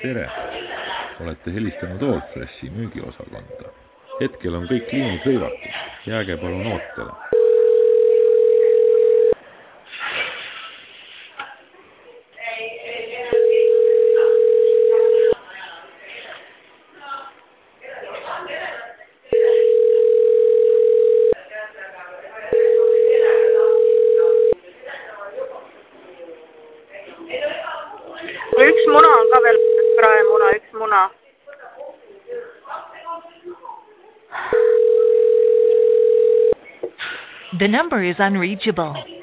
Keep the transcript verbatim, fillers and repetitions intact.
tere! Olete helistanud Allfreshi müügiosakonda. Hetkel on kõik liinid hõivatud. Jääge palun ootele. Üks muna on ka veel praemuna, üks muna. The number is unreachable.